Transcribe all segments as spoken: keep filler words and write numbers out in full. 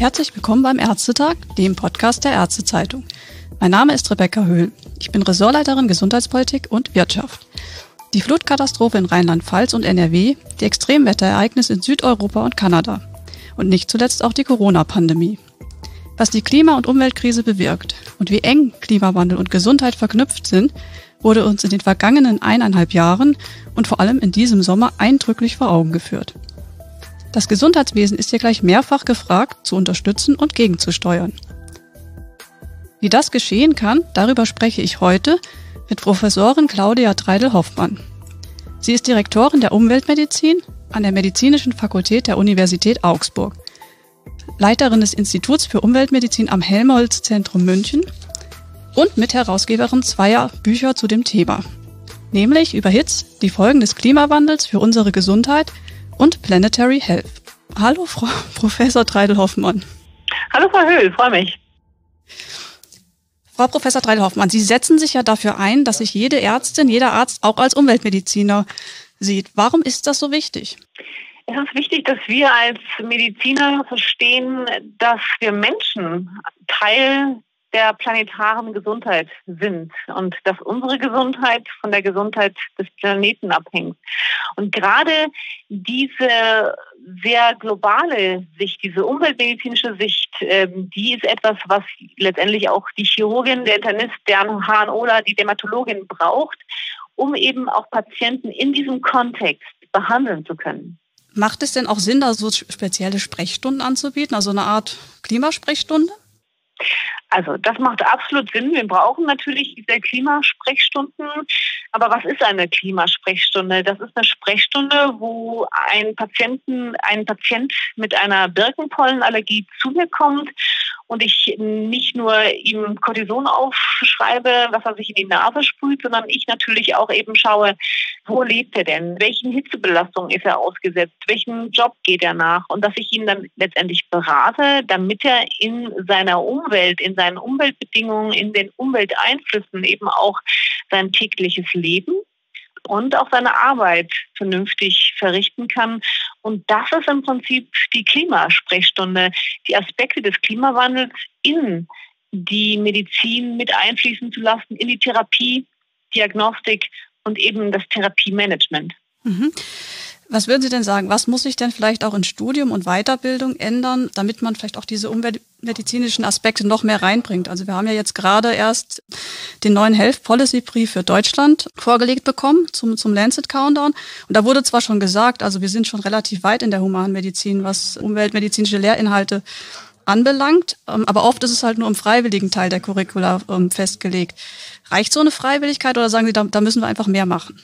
Herzlich willkommen beim Ärztetag, dem Podcast der Ärztezeitung. Mein Name ist Rebecca Höhl. Ich bin Ressortleiterin Gesundheitspolitik und Wirtschaft. Die Flutkatastrophe in Rheinland-Pfalz und N R W, die Extremwetterereignisse in Südeuropa und Kanada und nicht zuletzt auch die Corona-Pandemie. Was die Klima- und Umweltkrise bewirkt und wie eng Klimawandel und Gesundheit verknüpft sind, wurde uns in den vergangenen eineinhalb Jahren und vor allem in diesem Sommer eindrücklich vor Augen geführt. Das Gesundheitswesen ist hier gleich mehrfach gefragt, zu unterstützen und gegenzusteuern. Wie das geschehen kann, darüber spreche ich heute mit Professorin Claudia Treidel-Hoffmann. Sie ist Direktorin der Umweltmedizin an der Medizinischen Fakultät der Universität Augsburg, Leiterin des Instituts für Umweltmedizin am Helmholtz-Zentrum München und Mitherausgeberin zweier Bücher zu dem Thema, nämlich über Hitze, die Folgen des Klimawandels für unsere Gesundheit und Planetary Health. Hallo, Frau Professor Treidel-Hoffmann. Hallo, Frau Höhl, freue mich. Frau Professor Treidel-Hoffmann, Sie setzen sich ja dafür ein, dass sich jede Ärztin, jeder Arzt auch als Umweltmediziner sieht. Warum ist das so wichtig? Es ist wichtig, dass wir als Mediziner verstehen, dass wir Menschen Teil der planetaren Gesundheit sind und dass unsere Gesundheit von der Gesundheit des Planeten abhängt. Und gerade diese sehr globale Sicht, diese umweltmedizinische Sicht, ähm, die ist etwas, was letztendlich auch die Chirurgin, der Internist, der HNOler, die Dermatologin braucht, um eben auch Patienten in diesem Kontext behandeln zu können. Macht es denn auch Sinn, da so spezielle Sprechstunden anzubieten, also eine Art Klimasprechstunde? Also das macht absolut Sinn. Wir brauchen natürlich diese Klimasprechstunden. Aber was ist eine Klimasprechstunde? Das ist eine Sprechstunde, wo ein Patienten, ein Patient mit einer Birkenpollenallergie zu mir kommt und ich nicht nur ihm Cortison aufschreibe, was er sich in die Nase sprüht, sondern ich natürlich auch eben schaue, wo lebt er denn? Welchen Hitzebelastungen ist er ausgesetzt? Welchen Job geht er nach? Und dass ich ihn dann letztendlich berate, damit er in seiner Umwelt, in seinen Umweltbedingungen, in den Umwelteinflüssen eben auch sein tägliches Leben und auch seine Arbeit vernünftig verrichten kann. Und das ist im Prinzip die Klimasprechstunde, die Aspekte des Klimawandels in die Medizin mit einfließen zu lassen, in die Therapie, Diagnostik und eben das Therapiemanagement. Mhm. Was würden Sie denn sagen, was muss sich denn vielleicht auch in Studium und Weiterbildung ändern, damit man vielleicht auch diese umweltmedizinischen Aspekte noch mehr reinbringt? Also wir haben ja jetzt gerade erst den neuen Health Policy Brief für Deutschland vorgelegt bekommen zum, zum Lancet Countdown. Und da wurde zwar schon gesagt, also wir sind schon relativ weit in der Humanmedizin, was umweltmedizinische Lehrinhalte anbelangt, aber oft ist es halt nur im freiwilligen Teil der Curricula festgelegt. Reicht so eine Freiwilligkeit oder sagen Sie, da, da müssen wir einfach mehr machen?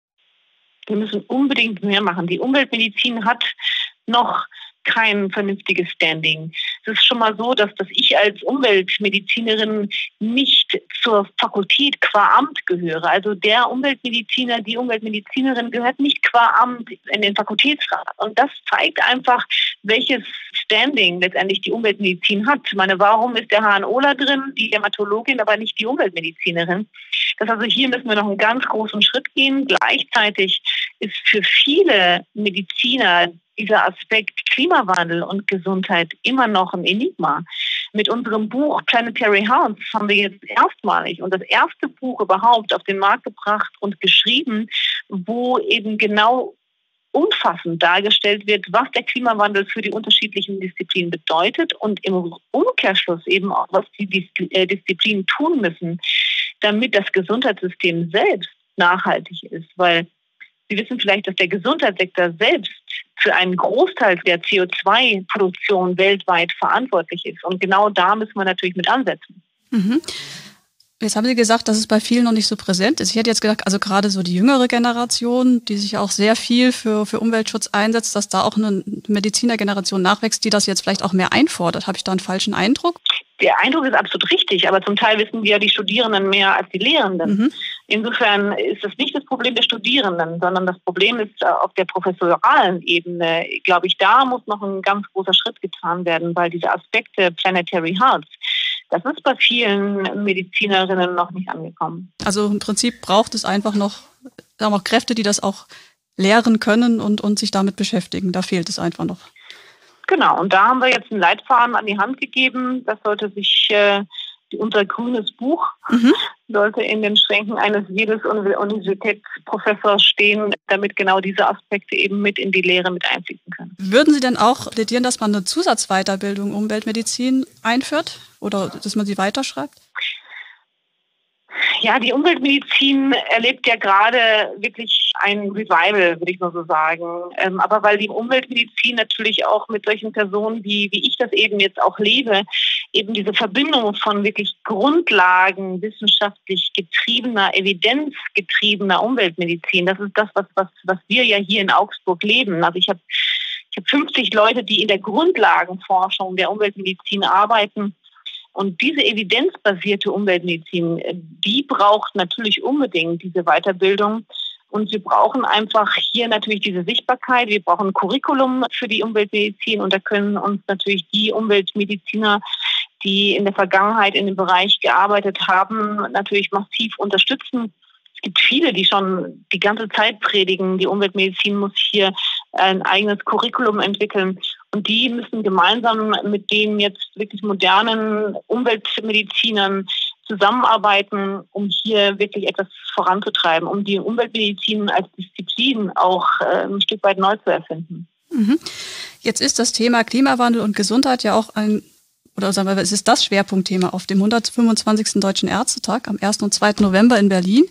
Wir müssen unbedingt mehr machen. Die Umweltmedizin hat noch kein vernünftiges Standing. Es ist schon mal so, dass, dass ich als Umweltmedizinerin nicht zur Fakultät qua Amt gehöre. Also der Umweltmediziner, die Umweltmedizinerin gehört nicht qua Amt in den Fakultätsrat. Und das zeigt einfach, welches Standing letztendlich die Umweltmedizin hat. Ich meine, warum ist der HNOler drin, die Dermatologin, aber nicht die Umweltmedizinerin? Das also hier müssen wir noch einen ganz großen Schritt gehen. Gleichzeitig ist für viele Mediziner dieser Aspekt Klimawandel und Gesundheit immer noch ein Enigma. Mit unserem Buch Planetary Health haben wir jetzt erstmalig und das erste Buch überhaupt auf den Markt gebracht und geschrieben, wo eben genau umfassend dargestellt wird, was der Klimawandel für die unterschiedlichen Disziplinen bedeutet und im Umkehrschluss eben auch, was die Disziplinen tun müssen, damit das Gesundheitssystem selbst nachhaltig ist. Weil Sie wissen vielleicht, dass der Gesundheitssektor selbst für einen Großteil der C O zwei Produktion weltweit verantwortlich ist. Und genau da müssen wir natürlich mit ansetzen. Mhm. Jetzt haben Sie gesagt, dass es bei vielen noch nicht so präsent ist. Ich hätte jetzt gedacht, also gerade so die jüngere Generation, die sich auch sehr viel für, für Umweltschutz einsetzt, dass da auch eine Medizinergeneration nachwächst, die das jetzt vielleicht auch mehr einfordert. Habe ich da einen falschen Eindruck? Der Eindruck ist absolut richtig, aber zum Teil wissen wir ja die Studierenden mehr als die Lehrenden. Mhm. Insofern ist das nicht das Problem der Studierenden, sondern das Problem ist auf der professoralen Ebene. Glaube ich, da muss noch ein ganz großer Schritt getan werden, weil diese Aspekte Planetary Health, das ist bei vielen Medizinerinnen noch nicht angekommen. Also im Prinzip braucht es einfach noch, sagen wir, auch Kräfte, die das auch lehren können und, und sich damit beschäftigen. Da fehlt es einfach noch. Genau, und da haben wir jetzt einen Leitfaden an die Hand gegeben. Das sollte sich äh, unser grünes Buch mhm. sollte in den Schränken eines jedes Universitätsprofessors stehen, damit genau diese Aspekte eben mit in die Lehre mit einfließen können. Würden Sie denn auch plädieren, dass man eine Zusatzweiterbildung Umweltmedizin einführt oder dass man sie weiterschreibt? Ja, die Umweltmedizin erlebt ja gerade wirklich ein Revival, würde ich mal so sagen. Ähm, aber weil die Umweltmedizin natürlich auch mit solchen Personen, wie, wie ich das eben jetzt auch lebe, eben diese Verbindung von wirklich Grundlagen wissenschaftlich getriebener, evidenzgetriebener Umweltmedizin, das ist das, was, was, was wir ja hier in Augsburg leben. Also ich habe ich hab fünfzig Leute, die in der Grundlagenforschung der Umweltmedizin arbeiten. Und diese evidenzbasierte Umweltmedizin, die braucht natürlich unbedingt diese Weiterbildung. Und wir brauchen einfach hier natürlich diese Sichtbarkeit. Wir brauchen ein Curriculum für die Umweltmedizin. Und da können uns natürlich die Umweltmediziner, die in der Vergangenheit in dem Bereich gearbeitet haben, natürlich massiv unterstützen. Es gibt viele, die schon die ganze Zeit predigen, die Umweltmedizin muss hier ein eigenes Curriculum entwickeln. Und die müssen gemeinsam mit den jetzt wirklich modernen Umweltmedizinern zusammenarbeiten, um hier wirklich etwas voranzutreiben, um die Umweltmedizin als Disziplin auch äh, ein Stück weit neu zu erfinden. Mhm. Jetzt ist das Thema Klimawandel und Gesundheit ja auch ein, oder sagen wir, es ist das Schwerpunktthema auf dem hundertfünfundzwanzigsten Deutschen Ärztetag am ersten und zweiten November in Berlin.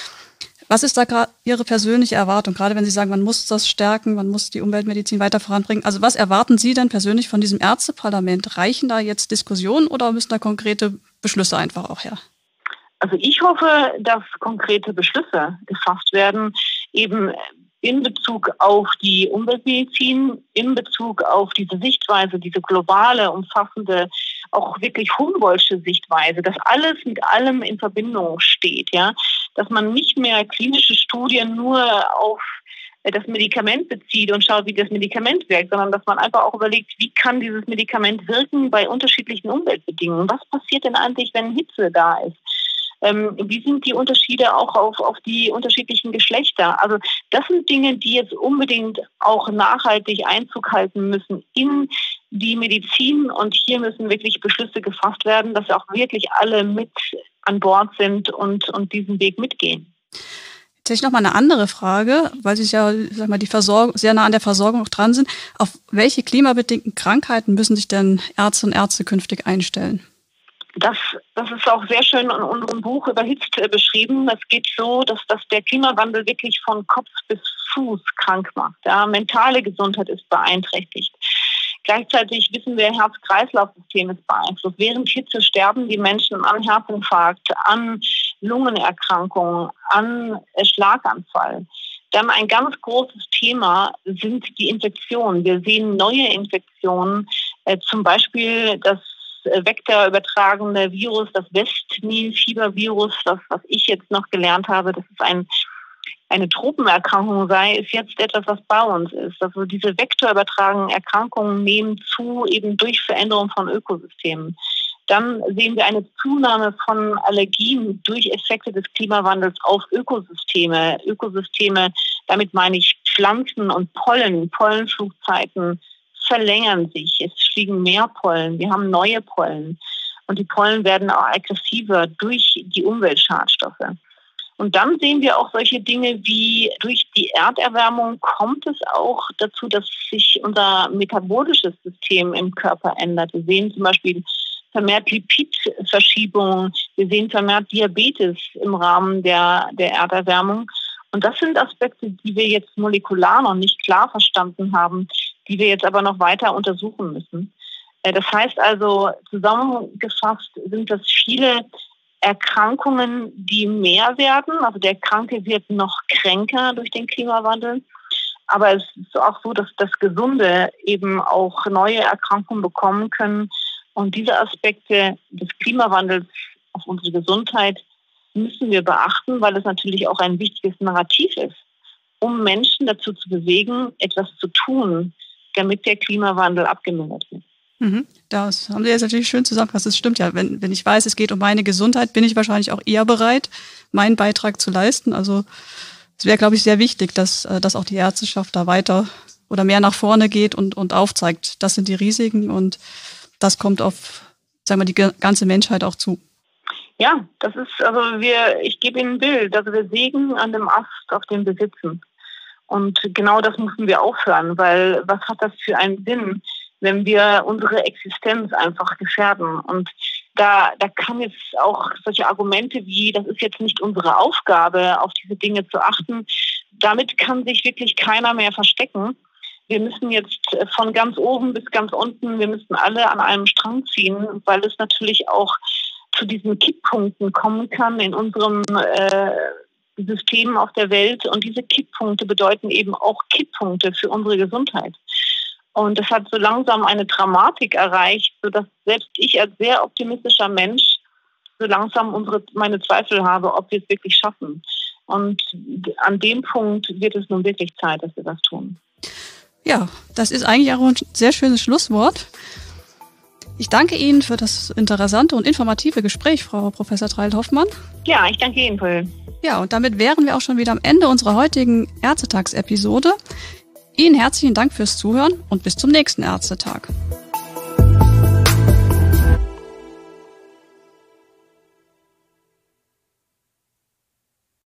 Was ist da gerade Ihre persönliche Erwartung, gerade wenn Sie sagen, man muss das stärken, man muss die Umweltmedizin weiter voranbringen? Also was erwarten Sie denn persönlich von diesem Ärzteparlament? Reichen da jetzt Diskussionen oder müssen da konkrete Beschlüsse einfach auch her? Also ich hoffe, dass konkrete Beschlüsse gefasst werden, eben in Bezug auf die Umweltmedizin, in Bezug auf diese Sichtweise, diese globale, umfassende, auch wirklich Humboldtsche Sichtweise, dass alles mit allem in Verbindung steht, ja, dass man nicht mehr klinische Studien nur auf das Medikament bezieht und schaut, wie das Medikament wirkt, sondern dass man einfach auch überlegt, wie kann dieses Medikament wirken bei unterschiedlichen Umweltbedingungen? Was passiert denn eigentlich, wenn Hitze da ist? Ähm, wie sind die Unterschiede auch auf, auf die unterschiedlichen Geschlechter? Also das sind Dinge, die jetzt unbedingt auch nachhaltig Einzug halten müssen in die Medizin. Und hier müssen wirklich Beschlüsse gefasst werden, dass auch wirklich alle mit an Bord sind und, und diesen Weg mitgehen. Jetzt hätte ich noch mal eine andere Frage, weil Sie ja, sag mal, die Versorgung, sehr nah an der Versorgung noch dran sind. Auf welche klimabedingten Krankheiten müssen sich denn Ärzte und Ärzte künftig einstellen? Das, das ist auch sehr schön in unserem Buch überhitzt äh, beschrieben. Es geht so, dass, dass der Klimawandel wirklich von Kopf bis Fuß krank macht. Ja, mentale Gesundheit ist beeinträchtigt. Gleichzeitig wissen wir, Herz-Kreislauf-System ist beeinflusst. Während Hitze sterben die Menschen an Herzinfarkt, an Lungenerkrankungen, an äh, Schlaganfall. Dann ein ganz großes Thema sind die Infektionen. Wir sehen neue Infektionen, äh, zum Beispiel das vektorübertragene Virus, das West-Nil-Fieber-Virus, das, was ich jetzt noch gelernt habe, dass es ein, eine Tropenerkrankung sei, ist jetzt etwas, was bei uns ist. Also diese vektorübertragenen Erkrankungen nehmen zu, eben durch Veränderung von Ökosystemen. Dann sehen wir eine Zunahme von Allergien durch Effekte des Klimawandels auf Ökosysteme. Ökosysteme, damit meine ich Pflanzen und Pollen, Pollenflugzeiten, verlängern sich. Es fliegen mehr Pollen. Wir haben neue Pollen. Und die Pollen werden auch aggressiver durch die Umweltschadstoffe. Und dann sehen wir auch solche Dinge wie durch die Erderwärmung kommt es auch dazu, dass sich unser metabolisches System im Körper ändert. Wir sehen zum Beispiel vermehrt Lipidverschiebungen. Wir sehen vermehrt Diabetes im Rahmen der, der Erderwärmung. Und das sind Aspekte, die wir jetzt molekular noch nicht klar verstanden haben, die wir jetzt aber noch weiter untersuchen müssen. Das heißt also, zusammengefasst sind das viele Erkrankungen, die mehr werden. Also der Kranke wird noch kränker durch den Klimawandel. Aber es ist auch so, dass das Gesunde eben auch neue Erkrankungen bekommen können. Und diese Aspekte des Klimawandels auf unsere Gesundheit müssen wir beachten, weil es natürlich auch ein wichtiges Narrativ ist, um Menschen dazu zu bewegen, etwas zu tun, damit der Klimawandel abgemildert wird. Mhm. Das haben Sie jetzt natürlich schön zusammengefasst. Das stimmt ja. Wenn, wenn ich weiß, es geht um meine Gesundheit, bin ich wahrscheinlich auch eher bereit, meinen Beitrag zu leisten. Also es wäre, glaube ich, sehr wichtig, dass, dass auch die Ärzteschaft da weiter oder mehr nach vorne geht und, und aufzeigt, das sind die Risiken und das kommt auf, sagen wir, die ganze Menschheit auch zu. Ja, das ist, also wir, ich gebe Ihnen ein Bild, also wir sägen an dem Ast, auf dem wir sitzen. Und genau das müssen wir aufhören, weil was hat das für einen Sinn, wenn wir unsere Existenz einfach gefährden? Und da, da kann jetzt auch solche Argumente wie, das ist jetzt nicht unsere Aufgabe, auf diese Dinge zu achten, damit kann sich wirklich keiner mehr verstecken. Wir müssen jetzt von ganz oben bis ganz unten, wir müssen alle an einem Strang ziehen, weil es natürlich auch zu diesen Kipppunkten kommen kann in unserem äh, System auf der Welt. Und diese Kipppunkte bedeuten eben auch Kipppunkte für unsere Gesundheit. Und das hat so langsam eine Dramatik erreicht, sodass selbst ich als sehr optimistischer Mensch so langsam unsere, meine Zweifel habe, ob wir es wirklich schaffen. Und an dem Punkt wird es nun wirklich Zeit, dass wir das tun. Ja, das ist eigentlich auch ein sehr schönes Schlusswort. Ich danke Ihnen für das interessante und informative Gespräch, Frau Professor Treil-Hoffmann. Ja, ich danke Ihnen, Paul. Ja, und damit wären wir auch schon wieder am Ende unserer heutigen Ärztetagsepisode. Ihnen herzlichen Dank fürs Zuhören und bis zum nächsten Ärztetag.